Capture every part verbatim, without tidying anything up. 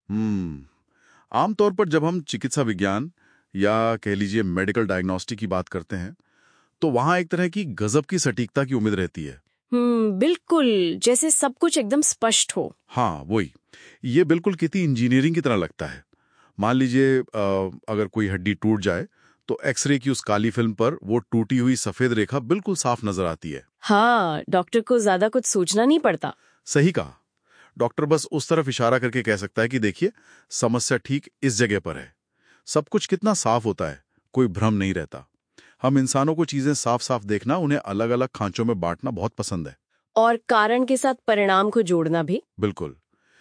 हम्म आमतौर पर जब हम चिकित्सा विज्ञान या कह लीजिए मेडिकल डायग्नोस्टिक की बात करते हैं तो वहां एक तरह की गजब की सटीकता की उम्मीद रहती है। हम्म बिल्कुल, जैसे सब कुछ एकदम स्पष्ट हो। हाँ, वही। ये बिल्कुल किसी इंजीनियरिंग की तरह लगता है। मान लीजिए अ, अगर कोई हड्डी टूट जाए तो एक्सरे की उस काली फिल्म पर वो टूटी हुई सफेद रेखा बिल्कुल साफ नजर आती है। हाँ, डॉक्टर को ज्यादा कुछ सोचना नहीं पड़ता। सही कहा। डॉक्टर बस उस तरफ इशारा करके कह सकता है कि देखिए, समस्या ठीक इस जगह पर है। सब कुछ कितना साफ होता है, कोई भ्रम नहीं रहता। हम इंसानों को चीजें साफ साफ देखना, उन्हें अलग अलग खांचों में बांटना बहुत पसंद है। और कारण के साथ परिणाम को जोड़ना भी। बिल्कुल।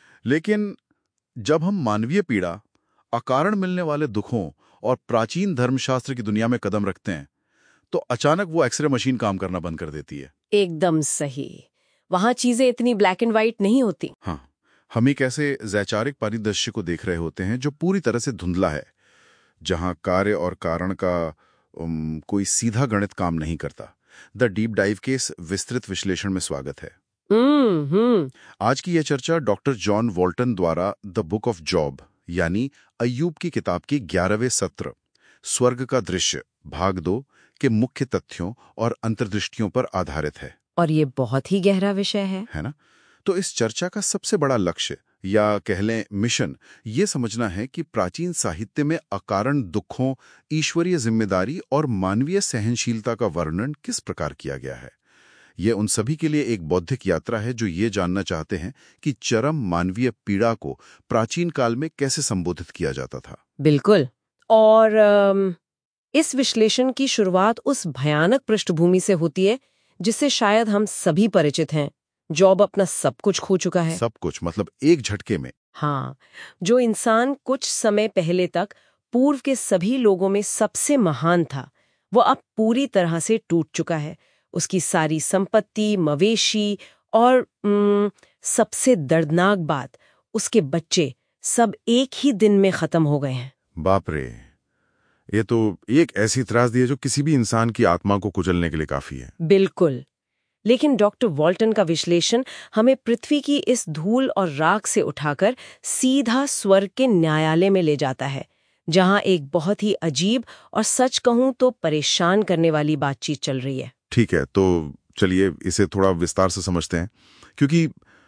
लेकिन जब हम मानवीय पीड़ा, अकारण मिलने वाले दुखों और प्राचीन धर्मशास्त्र की दुनिया में कदम रखते हैं तो अचानक वो एक्सरे मशीन काम करना बंद कर देती है। एकदम सही। वहां चीजें इतनी ब्लैक एंड व्हाइट नहीं होती। हाँ, हम एक ऐसे वैचारिक परिदृश्य को देख रहे होते हैं जो पूरी तरह से धुंधला है, जहां कार्य और कारण का उम, कोई सीधा गणित काम नहीं करता। द डीप डाइव के इस विस्तृत विश्लेषण में स्वागत है। हम्म हम्म आज की यह चर्चा डॉक्टर जॉन वॉल्टन द्वारा द बुक ऑफ जॉब यानी अय्यूब की किताब की ग्यारहवें सत्र स्वर्ग का दृश्य भाग दो के मुख्य तथ्यों और अंतर्दृष्टियों पर आधारित है। और ये बहुत ही गहरा विषय है। है ना? तो इस चर्चा का सबसे बड़ा लक्ष्य या कह लें मिशन ये समझना है कि प्राचीन साहित्य में अकारण दुखों, ईश्वरीय जिम्मेदारी और मानवीय सहनशीलता का वर्णन किस प्रकार किया गया है। यह उन सभी के लिए एक बौद्धिक यात्रा है जो ये जानना चाहते हैं कि चरम मानवीय पीड़ा को प्राचीन काल में कैसे संबोधित किया जाता था। बिल्कुल। और अम, इस विश्लेषण की शुरुआत उस भयानक पृष्ठभूमि से होती है जिससे शायद हम सभी परिचित हैं। जॉब अपना सब कुछ खो चुका है। सब कुछ मतलब एक झटके में। हाँ, जो इंसान कुछ समय पहले तक पूर्व के सभी लोगों में सबसे महान था, वो अब पूरी तरह से टूट चुका है। उसकी सारी संपत्ति, मवेशी और उम, सबसे दर्दनाक बात, उसके बच्चे सब एक ही दिन में खत्म हो गए हैं। बाप रे, ये तो एक ऐसी त्रासदी है जो किसी भी इंसान की आत्मा को कुचलने के लिए काफी है। बिल्कुल। लेकिन डॉक्टर वॉल्टन का विश्लेषण हमें पृथ्वी की इस धूल और राख से उठाकर सीधा स्वर्ग के न्यायालय में ले जाता है, जहां एक बहुत ही अजीब और सच कहूं तो परेशान करने वाली बातचीत चल रही है। ठीक है, तो चलिए इसे थोड़ा विस्तार से समझते हैं, क्योंकि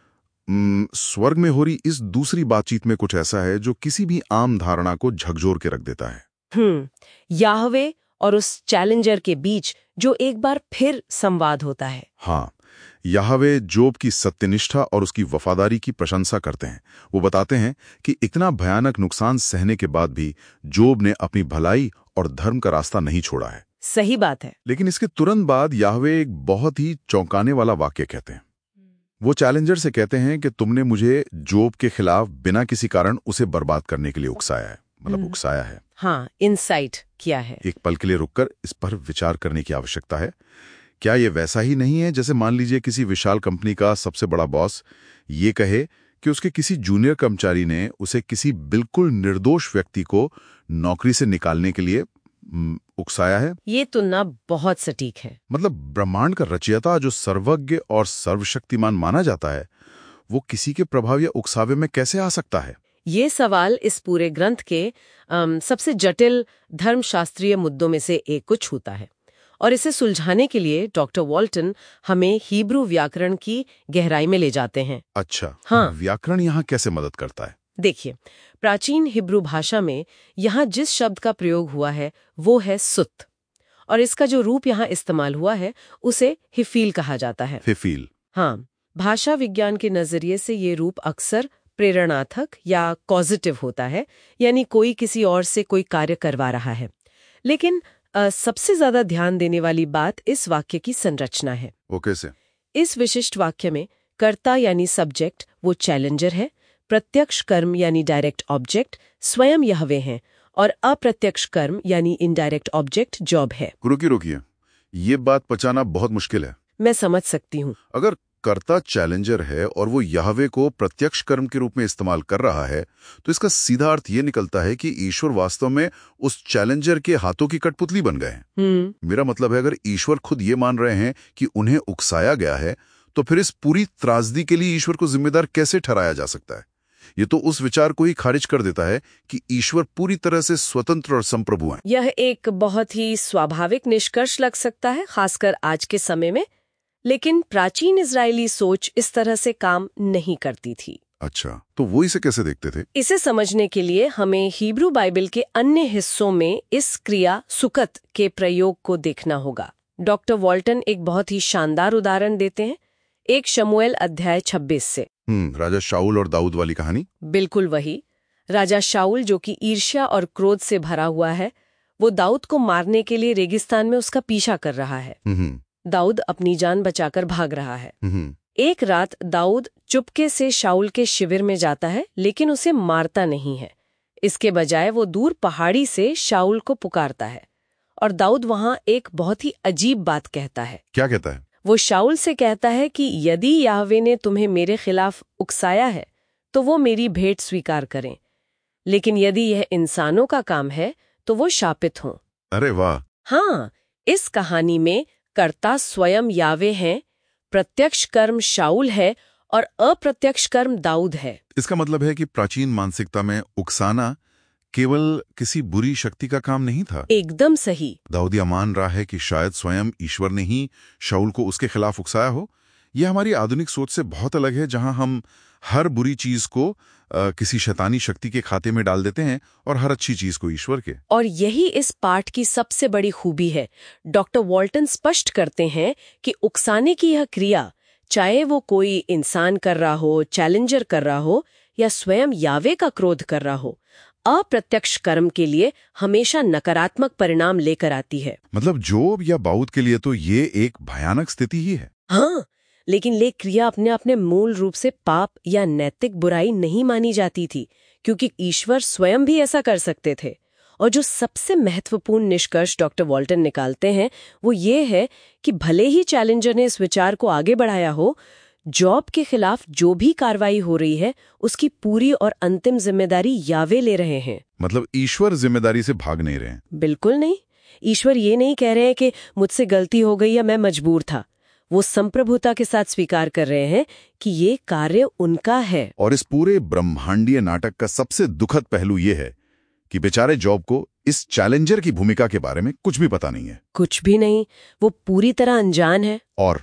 हम्म, स्वर्ग में हो रही इस दूसरी बातचीत में कुछ ऐसा है जो किसी भी आम धारणा को झकझोर के रख देता है। हम्म याहवे और उस चैलेंजर के बीच जो एक बार फिर संवाद होता है। हाँ, याहवे जोब की सत्यनिष्ठा और उसकी वफादारी की प्रशंसा करते हैं। वो बताते हैं कि इतना भयानक नुकसान सहने के बाद भी जोब ने अपनी भलाई और धर्म का रास्ता नहीं छोड़ा है। सही बात है। लेकिन इसके तुरंत बाद याहवे एक बहुत ही चौंकाने वाला वाक्य कहते हैं। वो चैलेंजर से कहते हैं कि तुमने मुझे जोब के खिलाफ बिना किसी कारण उसे बर्बाद करने के लिए उकसाया है, मतलब उकसाया है। हाँ, इनसाइट किया है। एक पल के लिए रुककर इस पर विचार करने की आवश्यकता है। क्या ये वैसा ही नहीं है जैसे मान लीजिए किसी विशाल कंपनी का सबसे बड़ा बॉस ये कहे कि उसके किसी जूनियर कर्मचारी ने उसे किसी बिल्कुल निर्दोष व्यक्ति को नौकरी से निकालने के लिए उम, उकसाया है। ये तुलना बहुत सटीक है। मतलब ब्रह्मांड का रचयिता जो सर्वज्ञ और सर्वशक्तिमान माना जाता है, वो किसी के प्रभाव या उकसावे में कैसे आ सकता है? ये सवाल इस पूरे ग्रंथ के अम, सबसे जटिल धर्मशास्त्रीय मुद्दों में से एक को छूता है। और इसे सुलझाने के लिए डॉक्टर वॉल्टन हमें हिब्रू व्याकरण की गहराई में ले जाते हैं। अच्छा, हाँ। व्याकरण यहाँ कैसे मदद करता है? देखिए, प्राचीन हिब्रू भाषा में यहाँ जिस शब्द का प्रयोग हुआ है वो है सुत, और इसका जो रूप यहाँ इस्तेमाल हुआ है उसे हिफील कहा जाता है। फिफील। हाँ, भाषा विज्ञान के नजरिए से ये रूप अक्सर प्रेरणात्मक या पॉजिटिव होता है, यानी कोई किसी और से कोई कार्य करवा रहा है। लेकिन अ, सबसे ज्यादा ध्यान देने वाली बात इस वाक्य की संरचना है। वो कैसे? इस विशिष्ट वाक्य में कर्ता यानी सब्जेक्ट वो चैलेंजर है, प्रत्यक्ष कर्म यानी डायरेक्ट ऑब्जेक्ट स्वयं यहवे हैं, और अप्रत्यक्ष कर्म यानी इनडायरेक्ट ऑब्जेक्ट जॉब है। रुकिए रुकिए, ये बात पचाना बहुत मुश्किल है। मैं समझ सकती हूँ। अगर कर्ता चैलेंजर है और वो याहवे को प्रत्यक्ष कर्म के रूप में इस्तेमाल कर रहा है, तो इसका सीधा अर्थ ये निकलता है कि ईश्वर वास्तव में उस चैलेंजर के हाथों की कठपुतली बन गए हैं। हम्म मेरा मतलब है, अगर ईश्वर खुद ये मान रहे हैं कि उन्हें उकसाया गया है, तो फिर इस पूरी त्रासदी के लिए ईश्वर को जिम्मेदार कैसे ठहराया जा सकता है? ये तो उस विचार को ही खारिज कर देता है कि ईश्वर पूरी तरह से स्वतंत्र और संप्रभु हैं। यह एक बहुत ही स्वाभाविक निष्कर्ष लग सकता है, खासकर आज के समय में। लेकिन प्राचीन इजरायली सोच इस तरह से काम नहीं करती थी। अच्छा, तो वो इसे कैसे देखते थे? इसे समझने के लिए हमें हिब्रू बाइबल के अन्य हिस्सों में इस क्रिया सुकत के प्रयोग को देखना होगा। डॉक्टर वॉल्टन एक बहुत ही शानदार उदाहरण देते हैं, एक शमूएल अध्याय छब्बीस से। हम्म राजा शाऊल और दाऊद वाली कहानी। बिल्कुल वही। राजा शाऊल, जो कि ईर्ष्या और क्रोध से भरा हुआ है, वो दाऊद को मारने के लिए रेगिस्तान में उसका पीछा कर रहा है। दाऊद अपनी जान बचाकर भाग रहा है। एक रात दाऊद चुपके से शाऊल के शिविर में जाता है, लेकिन उसे मारता नहीं है। इसके बजाय वो दूर पहाड़ी से शाऊल को पुकारता है, और दाऊद वहां एक बहुत ही अजीब बात कहता है। क्या कहता है? वो शाऊल से कहता है कि यदि याहवे ने तुम्हें मेरे खिलाफ उकसाया है तो वो मेरी भेंट स्वीकार करें, लेकिन यदि यह इंसानों का काम है तो वो शापित हों। अरे वाह! हाँ, इस कहानी में कर्ता स्वयं यावे हैं, प्रत्यक्ष कर्म शाऊल है और अप्रत्यक्ष कर्म दाऊद है। इसका मतलब है कि प्राचीन मानसिकता में उकसाना केवल किसी बुरी शक्ति का काम नहीं था। एकदम सही। दाऊदिया मान रहा है कि शायद स्वयं ईश्वर ने ही शाऊल को उसके खिलाफ उकसाया हो। यह हमारी आधुनिक सोच से बहुत अलग है, जहां हम हर बुरी चीज को आ, किसी शैतानी शक्ति के खाते में डाल देते हैं और हर अच्छी चीज को ईश्वर के। और यही इस पाठ की सबसे बड़ी खूबी है। डॉक्टर वॉल्टन स्पष्ट करते हैं कि उकसाने की यह क्रिया, चाहे वो कोई इंसान कर रहा हो, चैलेंजर कर रहा हो, या स्वयं यावे का क्रोध कर रहा हो, अप्रत्यक्ष कर्म के लिए हमेशा नकारात्मक परिणाम लेकर आती है। मतलब जोब या दाऊद के लिए तो ये एक भयानक स्थिति ही है। हाँ, लेकिन ले क्रिया अपने अपने मूल रूप से पाप या नैतिक बुराई नहीं मानी जाती थी, क्योंकि ईश्वर स्वयं भी ऐसा कर सकते थे। और जो सबसे महत्वपूर्ण निष्कर्ष डॉक्टर वॉल्टन निकालते हैं वो ये है कि भले ही चैलेंजर ने इस विचार को आगे बढ़ाया हो, जॉब के खिलाफ जो भी कार्रवाई हो रही है उसकी पूरी और अंतिम जिम्मेदारी यावे ले रहे हैं। मतलब ईश्वर जिम्मेदारी से भाग नहीं रहे हैं? बिल्कुल नहीं। ईश्वर ये नहीं कह रहे हैं कि मुझसे गलती हो गई या मैं मजबूर था। वो संप्रभुता के साथ स्वीकार कर रहे हैं कि ये कार्य उनका है। और इस पूरे ब्रह्मांडीय नाटक का सबसे दुखद पहलू ये है कि बेचारे जॉब को इस चैलेंजर की भूमिका के बारे में कुछ भी पता नहीं है। कुछ भी नहीं, वो पूरी तरह अनजान है। और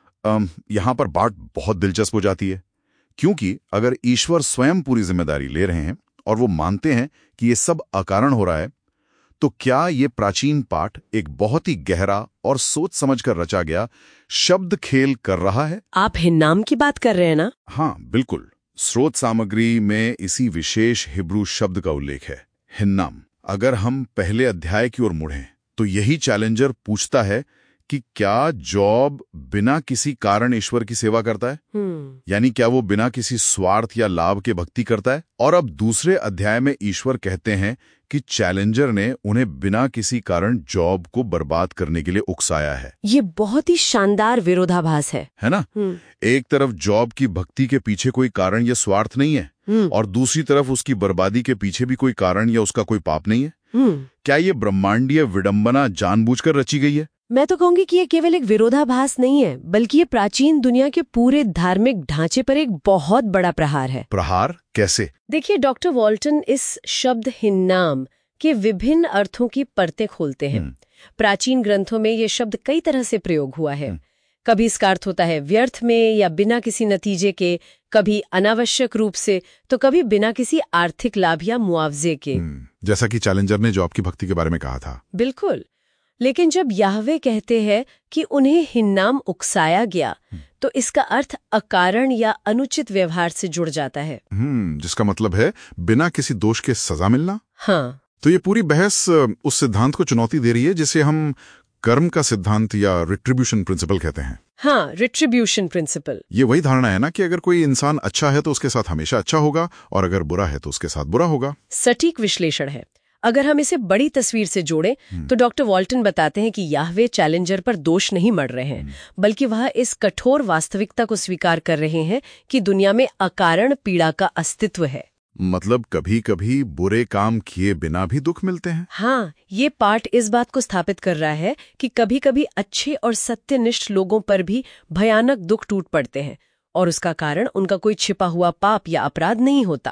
यहां पर बात बहुत दिलचस्प हो जाती है, क्योंकि अगर ईश्वर स्वयं पूरी जिम्मेदारी ले रहे हैं और वो मानते हैं कि ये सब अकारण हो रहा है, तो क्या ये प्राचीन पाठ एक बहुत ही गहरा और सोच समझकर रचा गया शब्द खेल कर रहा है? आप हिन्नाम की बात कर रहे हैं ना? हाँ, बिल्कुल। स्रोत सामग्री में इसी विशेष हिब्रू शब्द का उल्लेख है, हिन्नाम। अगर हम पहले अध्याय की ओर मुड़ें तो यही चैलेंजर पूछता है कि क्या जॉब बिना किसी कारण ईश्वर की सेवा करता है? यानी क्या वो बिना किसी स्वार्थ या लाभ के भक्ति करता है? और अब दूसरे अध्याय में ईश्वर कहते हैं कि चैलेंजर ने उन्हें बिना किसी कारण जॉब को बर्बाद करने के लिए उकसाया है। ये बहुत ही शानदार विरोधाभास है, है ना? एक तरफ जॉब की भक्ति के पीछे कोई कारण या स्वार्थ नहीं है, और दूसरी तरफ उसकी बर्बादी के पीछे भी कोई कारण या उसका कोई पाप नहीं है। क्या ये ब्रह्मांडीय विडंबना जानबूझकर रची गई है? मैं तो कहूंगी कि ये केवल एक विरोधाभास नहीं है, बल्कि ये प्राचीन दुनिया के पूरे धार्मिक ढांचे पर एक बहुत बड़ा प्रहार है। प्रहार कैसे? देखिए, डॉक्टर वॉल्टन इस शब्द हिन्नाम के विभिन्न अर्थों की परतें खोलते हैं। प्राचीन ग्रंथों में ये शब्द कई तरह से प्रयोग हुआ है। कभी इसका अर्थ होता है व्यर्थ में या बिना किसी नतीजे के, कभी अनावश्यक रूप से, तो कभी बिना किसी आर्थिक लाभ या मुआवजे के, जैसा कि चैलेंजर ने जॉब की भक्ति के बारे में कहा था। बिल्कुल। लेकिन जब याहवे कहते हैं कि उन्हें हिन्नाम उकसाया गया, तो इसका अर्थ अकारण या अनुचित व्यवहार से जुड़ जाता है। हम्म जिसका मतलब है बिना किसी दोष के सजा मिलना। हाँ, तो ये पूरी बहस उस सिद्धांत को चुनौती दे रही है जिसे हम कर्म का सिद्धांत या रिट्रीब्यूशन प्रिंसिपल कहते हैं। हाँ, रिट्रीब्यूशन प्रिंसिपल। ये वही धारणा है ना कि अगर कोई इंसान अच्छा है तो उसके साथ हमेशा अच्छा होगा, और अगर बुरा है तो उसके साथ बुरा होगा। सटीक विश्लेषण है। अगर हम इसे बड़ी तस्वीर से जोड़ें तो डॉक्टर वॉल्टन बताते हैं कि याहवे चैलेंजर पर दोष नहीं मढ़ रहे हैं, बल्कि वह इस कठोर वास्तविकता को स्वीकार कर रहे हैं कि दुनिया में अकारण पीड़ा का अस्तित्व है। मतलब कभी कभी बुरे काम किए बिना भी दुख मिलते हैं। हाँ, ये पाठ इस बात को स्थापित कर रहा है कि कभी कभी अच्छे और सत्यनिष्ठ लोगों पर भी भयानक दुख टूट पड़ते हैं, और उसका कारण उनका कोई छिपा हुआ पाप या अपराध नहीं होता।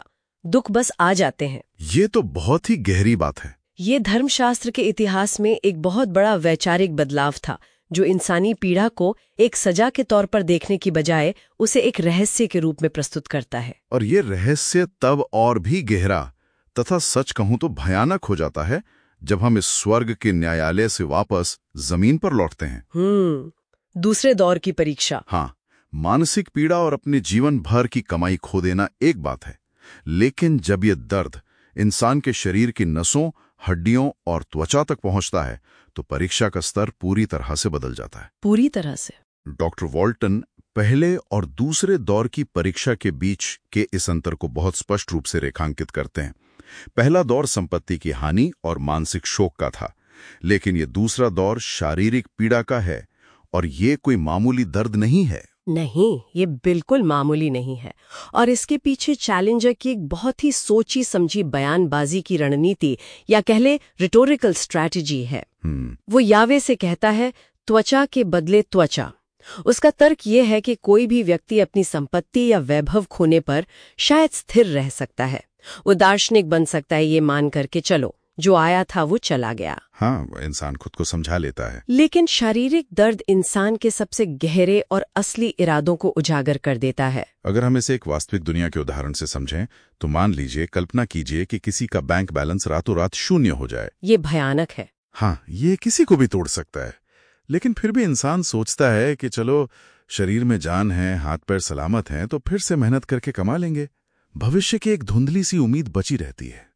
दुख बस आ जाते हैं। ये तो बहुत ही गहरी बात है। ये धर्मशास्त्र के इतिहास में एक बहुत बड़ा वैचारिक बदलाव था, जो इंसानी पीड़ा को एक सजा के तौर पर देखने की बजाय उसे एक रहस्य के रूप में प्रस्तुत करता है। और ये रहस्य तब और भी गहरा तथा सच कहूं तो भयानक हो जाता है जब हम इस स्वर्ग के न्यायालय से वापस जमीन पर लौटते हैं। हम्म दूसरे दौर की परीक्षा। हाँ, मानसिक पीड़ा और अपने जीवन भर की कमाई खो देना एक बात है, लेकिन जब ये दर्द इंसान के शरीर की नसों, हड्डियों और त्वचा तक पहुंचता है तो परीक्षा का स्तर पूरी तरह से बदल जाता है। पूरी तरह से। डॉक्टर वॉल्टन पहले और दूसरे दौर की परीक्षा के बीच के इस अंतर को बहुत स्पष्ट रूप से रेखांकित करते हैं। पहला दौर संपत्ति की हानि और मानसिक शोक का था, लेकिन ये दूसरा दौर शारीरिक पीड़ा का है, और ये कोई मामूली दर्द नहीं है। नहीं, ये बिल्कुल मामूली नहीं है। और इसके पीछे चैलेंजर की एक बहुत ही सोची समझी बयानबाजी की रणनीति या कह ले रिटोरिकल स्ट्रैटेजी है। वो यावे से कहता है, त्वचा के बदले त्वचा। उसका तर्क ये है कि कोई भी व्यक्ति अपनी संपत्ति या वैभव खोने पर शायद स्थिर रह सकता है, वो दार्शनिक बन सकता है ये मान करके चलो जो आया था वो चला गया। हाँ, इंसान खुद को समझा लेता है। लेकिन शारीरिक दर्द इंसान के सबसे गहरे और असली इरादों को उजागर कर देता है। अगर हम इसे एक वास्तविक दुनिया के उदाहरण से समझें तो मान लीजिए, कल्पना कीजिए कि किसी का बैंक बैलेंस रातों रात शून्य हो जाए। ये भयानक है। हाँ, ये किसी को भी तोड़ सकता है, लेकिन फिर भी इंसान सोचता है कि चलो शरीर में जान है, हाथ पैर सलामत हैं, तो फिर से मेहनत करके कमा लेंगे। भविष्य की एक धुंधली सी उम्मीद बची रहती है,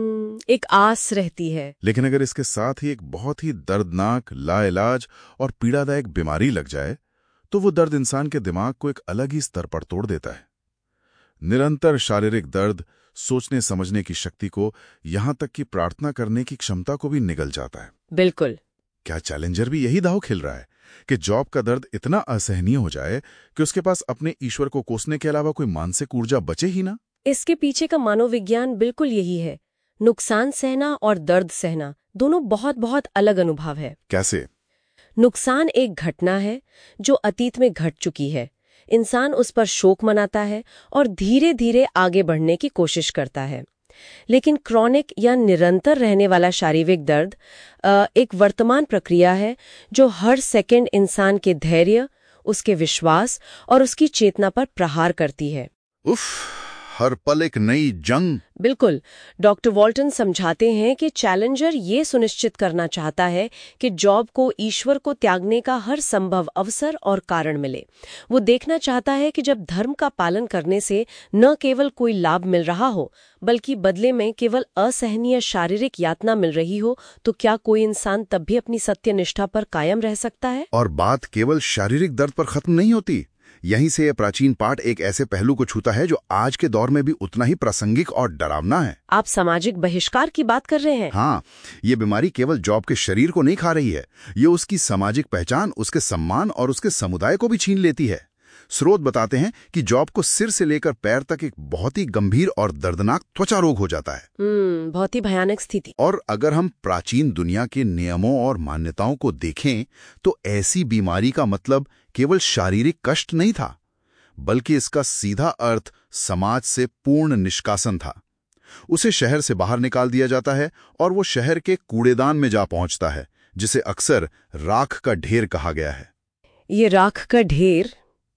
एक आस रहती है। लेकिन अगर इसके साथ ही एक बहुत ही दर्दनाक, लाइलाज और पीड़ादायक बीमारी लग जाए तो वो दर्द इंसान के दिमाग को एक अलग ही स्तर पर तोड़ देता है। निरंतर शारीरिक दर्द सोचने समझने की शक्ति को, यहां तक कि प्रार्थना करने की क्षमता को भी निगल जाता है। बिल्कुल। क्या चैलेंजर भी यही दांव खेल रहा है कि जॉब का दर्द इतना असहनीय हो जाए कि उसके पास अपने ईश्वर को कोसने के अलावा कोई मानसिक ऊर्जा बचे ही ना? इसके पीछे का मनोविज्ञान बिल्कुल यही है। नुकसान सहना और दर्द सहना दोनों बहुत बहुत अलग अनुभव है। कैसे? नुकसान एक घटना है जो अतीत में घट चुकी है। इंसान उस पर शोक मनाता है और धीरे धीरे आगे बढ़ने की कोशिश करता है। लेकिन क्रॉनिक या निरंतर रहने वाला शारीरिक दर्द एक वर्तमान प्रक्रिया है जो हर सेकंड इंसान के धैर्य, उसके विश्वास और उसकी चेतना पर प्रहार करती है। उफ, हर पल एक नई जंग। बिल्कुल। डॉक्टर वॉल्टन समझाते हैं कि चैलेंजर ये सुनिश्चित करना चाहता है कि जॉब को ईश्वर को त्यागने का हर संभव अवसर और कारण मिले। वो देखना चाहता है कि जब धर्म का पालन करने से न केवल कोई लाभ मिल रहा हो, बल्कि बदले में केवल असहनीय शारीरिक यातना मिल रही हो, तो क्या कोई इंसान तब भी अपनी सत्य निष्ठा पर कायम रह सकता है? और बात केवल शारीरिक दर्द पर खत्म नहीं होती। यहीं से यह प्राचीन पाठ एक ऐसे पहलू को छूता है जो आज के दौर में भी उतना ही प्रासंगिक और डरावना है। आप सामाजिक बहिष्कार की बात कर रहे हैं? हाँ, ये बीमारी केवल जॉब के शरीर को नहीं खा रही है, ये उसकी सामाजिक पहचान, उसके सम्मान और उसके समुदाय को भी छीन लेती है। स्रोत बताते हैं कि जॉब को सिर से लेकर पैर तक एक बहुत ही गंभीर और दर्दनाक त्वचा रोग हो जाता है। हम्म बहुत ही भयानक स्थिति। और अगर हम प्राचीन दुनिया के नियमों और मान्यताओं को देखें तो ऐसी बीमारी का मतलब केवल शारीरिक कष्ट नहीं था, बल्कि इसका सीधा अर्थ समाज से पूर्ण निष्कासन था। उसे शहर से बाहर निकाल दिया जाता है और वो शहर के कूड़ेदान में जा पहुंचता है, जिसे अक्सर राख का ढेर कहा गया है। ये राख का ढेर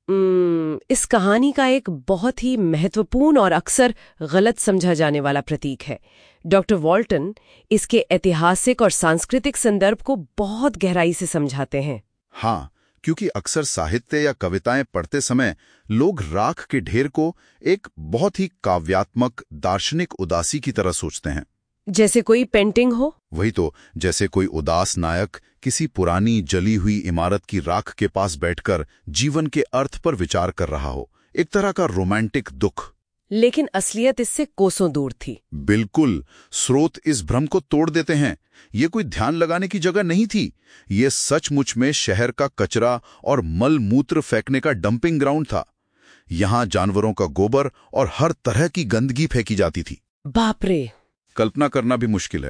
इस कहानी का एक बहुत ही महत्वपूर्ण और अक्सर गलत समझा जाने वाला प्रतीक है। डॉक्टर वॉल्टन इसके ऐतिहासिक और सांस्कृतिक संदर्भ को बहुत गहराई से समझाते हैं। हाँ, क्योंकि अक्सर साहित्य या कविताएं पढ़ते समय लोग राख के ढेर को एक बहुत ही काव्यात्मक, दार्शनिक उदासी की तरह सोचते हैं, जैसे कोई पेंटिंग हो। वही तो, जैसे कोई उदास नायक किसी पुरानी जली हुई इमारत की राख के पास बैठकर जीवन के अर्थ पर विचार कर रहा हो, एक तरह का रोमांटिक दुख। लेकिन असलियत इससे कोसों दूर थी। बिल्कुल। स्रोत इस भ्रम को तोड़ देते हैं। ये कोई ध्यान लगाने की जगह नहीं थी, ये सचमुच में शहर का कचरा और मल मूत्र फेंकने का डंपिंग ग्राउंड था। यहां जानवरों का गोबर और हर तरह की गंदगी फेंकी जाती थी। बाप रे! कल्पना करना भी मुश्किल है।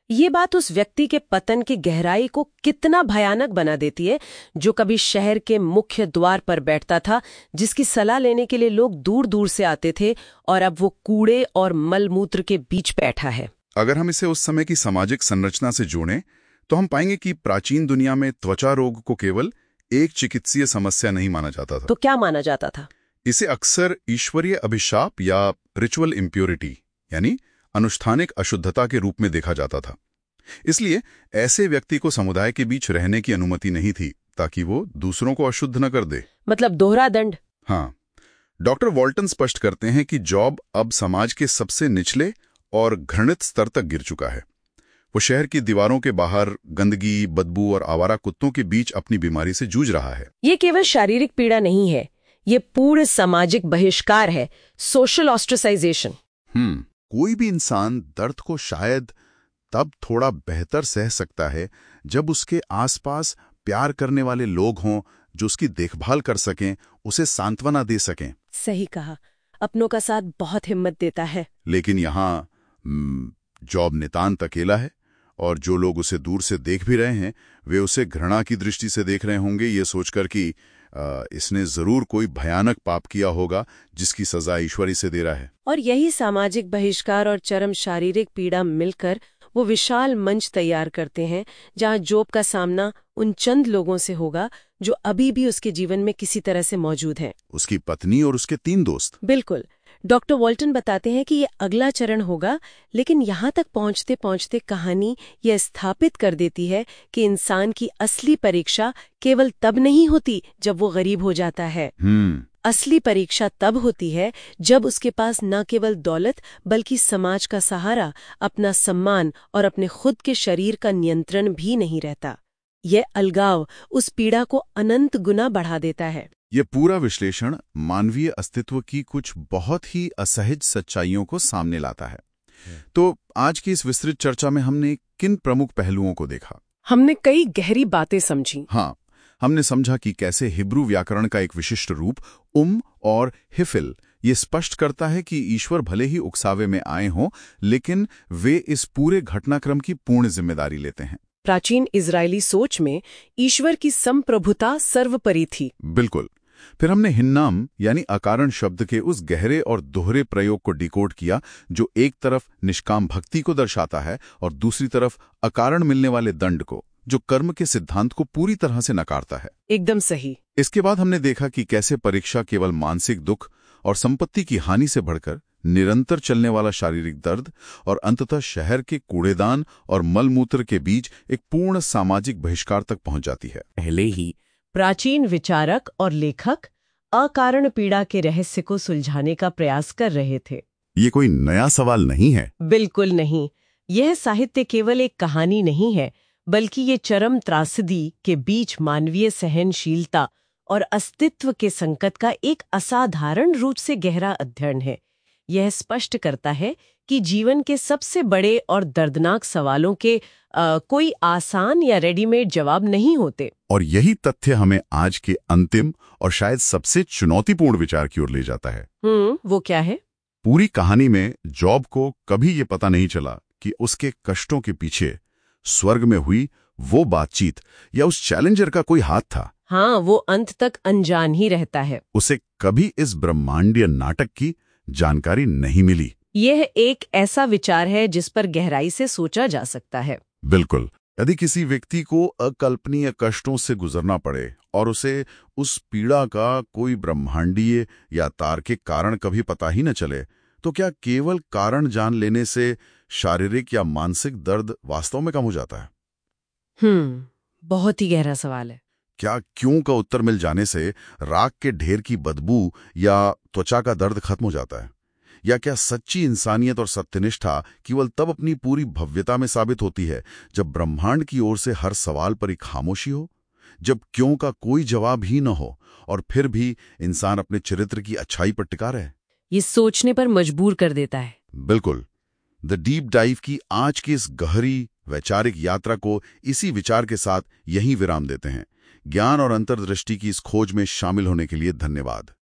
ये बात उस व्यक्ति के पतन की गहराई को कितना भयानक बना देती है, जो कभी शहर के मुख्य द्वार पर बैठता था, जिसकी सलाह लेने के लिए लोग दूर दूर से आते थे, और अब वो कूड़े और मलमूत्र के बीच बैठा है। अगर हम इसे उस समय की सामाजिक संरचना से जोड़ें तो हम पाएंगे कि प्राचीन दुनिया में त्वचा रोग को केवल एक चिकित्सीय समस्या नहीं माना जाता था। तो क्या माना जाता था? इसे अक्सर ईश्वरीय अभिशाप या रिचुअल इम्प्योरिटी यानी अनुष्ठानिक अशुद्धता के रूप में देखा जाता था। इसलिए ऐसे व्यक्ति को समुदाय के बीच रहने की अनुमति नहीं थी, ताकि वो दूसरों को अशुद्ध न कर दे। मतलब दोहरा दंड। हाँ, डॉक्टर वॉल्टन स्पष्ट करते हैं कि जॉब अब समाज के सबसे निचले और घृणित स्तर तक गिर चुका है। वो शहर की दीवारों के बाहर गंदगी, बदबू और आवारा कुत्तों के बीच अपनी बीमारी से जूझ रहा है। ये केवल शारीरिक पीड़ा नहीं है, ये पूर्ण सामाजिक बहिष्कार है, सोशल ऑस्ट्रेसाइजेशन। हम्म कोई भी इंसान दर्द को शायद तब थोड़ा बेहतर सह सकता है जब उसके आसपास प्यार करने वाले लोग हों, जो उसकी देखभाल कर सकें, उसे सांत्वना दे सकें। सही कहा, अपनों का साथ बहुत हिम्मत देता है। लेकिन यहाँ जॉब नितांत अकेला है, और जो लोग उसे दूर से देख भी रहे हैं वे उसे घृणा की दृष्टि से देख रहे होंगे, ये सोचकर कि आ, इसने जरूर कोई भयानक पाप किया होगा जिसकी सजा ईश्वर इसे दे रहा है। और यही सामाजिक बहिष्कार और चरम शारीरिक पीड़ा मिलकर वो विशाल मंच तैयार करते हैं जहां जॉब का सामना उन चंद लोगों से होगा जो अभी भी उसके जीवन में किसी तरह से मौजूद हैं। उसकी पत्नी और उसके तीन दोस्त। बिल्कुल। डॉक्टर वॉल्टन बताते हैं कि ये अगला चरण होगा, लेकिन यहाँ तक पहुँचते पहुँचते कहानी यह स्थापित कर देती है कि इंसान की असली परीक्षा केवल तब नहीं होती जब वो गरीब हो जाता है। हम्म असली परीक्षा तब होती है जब उसके पास न केवल दौलत बल्कि समाज का सहारा, अपना सम्मान और अपने खुद के शरीर का नियंत्रण भी नहीं रहता। यह अलगाव उस पीड़ा को अनंत गुना बढ़ा देता है। ये पूरा विश्लेषण मानवीय अस्तित्व की कुछ बहुत ही असहज सच्चाइयों को सामने लाता है। तो आज की इस विस्तृत चर्चा में हमने किन प्रमुख पहलुओं को देखा? हमने कई गहरी बातें समझी। हाँ, हमने समझा कि कैसे हिब्रू व्याकरण का एक विशिष्ट रूप उम और हिफिल ये स्पष्ट करता है कि ईश्वर भले ही उकसावे में आए हों, लेकिन वे इस पूरे घटनाक्रम की पूर्ण जिम्मेदारी लेते हैं। प्राचीन इजरायली सोच में ईश्वर की संप्रभुता सर्वोपरि थी। बिल्कुल। फिर हमने हिन्नाम यानी अकारण शब्द के उस गहरे और दोहरे प्रयोग को डिकोड किया, जो एक तरफ निष्काम भक्ति को दर्शाता है और दूसरी तरफ अकारण मिलने वाले दंड को, जो कर्म के सिद्धांत को पूरी तरह से नकारता है। एकदम सही। इसके बाद हमने देखा कि कैसे परीक्षा केवल मानसिक दुख और संपत्ति की हानि से बढ़कर निरंतर चलने वाला शारीरिक दर्द और अंततः शहर के कूड़ेदान और मलमूत्र के बीच एक पूर्ण सामाजिक बहिष्कार तक पहुंच जाती है। पहले ही प्राचीन विचारक और लेखक अकारण पीड़ा के रहस्य को सुलझाने का प्रयास कर रहे थे। ये कोई नया सवाल नहीं है। बिल्कुल नहीं। यह साहित्य केवल एक कहानी नहीं है, बल्कि ये चरम त्रासदी के बीच मानवीय सहनशीलता और अस्तित्व के संकट का एक असाधारण रूप से गहरा अध्ययन है। यह स्पष्ट करता है कि जीवन के सबसे बड़े और दर्दनाक सवालों के आ, कोई आसान या रेडीमेड जवाब नहीं होते। और यही तथ्य हमें आज के अंतिम और शायद सबसे चुनौतीपूर्ण विचार की ओर ले जाता है। हम्म वो क्या है? पूरी कहानी में जॉब को कभी ये पता नहीं चला कि उसके कष्टों के पीछे स्वर्ग में हुई वो बातचीत या उस चैलेंजर का कोई हाथ था। हाँ, वो अंत तक अनजान ही रहता है। उसे कभी इस ब्रह्मांडीय नाटक की जानकारी नहीं मिली। यह एक ऐसा विचार है जिस पर गहराई से सोचा जा सकता है। बिल्कुल। यदि किसी व्यक्ति को अकल्पनीय कष्टों से गुजरना पड़े और उसे उस पीड़ा का कोई ब्रह्मांडीय या तार्किक कारण कभी पता ही न चले, तो क्या केवल कारण जान लेने से शारीरिक या मानसिक दर्द वास्तव में कम हो जाता है? हम्म बहुत ही गहरा सवाल है। क्या क्यों का उत्तर मिल जाने से राख के ढेर की बदबू या त्वचा का दर्द खत्म हो जाता है? या क्या सच्ची इंसानियत और सत्यनिष्ठा केवल तब अपनी पूरी भव्यता में साबित होती है जब ब्रह्मांड की ओर से हर सवाल पर एक खामोशी हो, जब क्यों का कोई जवाब ही न हो और फिर भी इंसान अपने चरित्र की अच्छाई पर टिका रहे? ये सोचने पर मजबूर कर देता है। बिल्कुल। द डीप डाइव की आज की इस गहरी वैचारिक यात्रा को इसी विचार के साथ यहीं विराम देते हैं। ज्ञान और अंतर्दृष्टि की इस खोज में शामिल होने के लिए धन्यवाद।